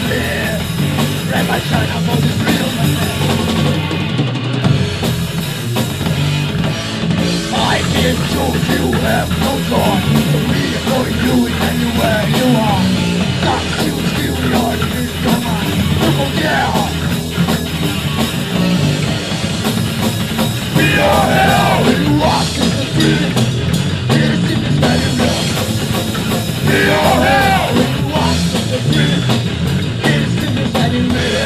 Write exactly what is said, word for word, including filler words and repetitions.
fear. Red light shine up on the street of my head. I can't choose, you have no choice. So we are going to it anywhere you are. Can't you feel the heart in your mind? Oh yeah. We are hell and you walk in the street. It is in this man you know. We are hell and you walk in the street. It is in this man you know.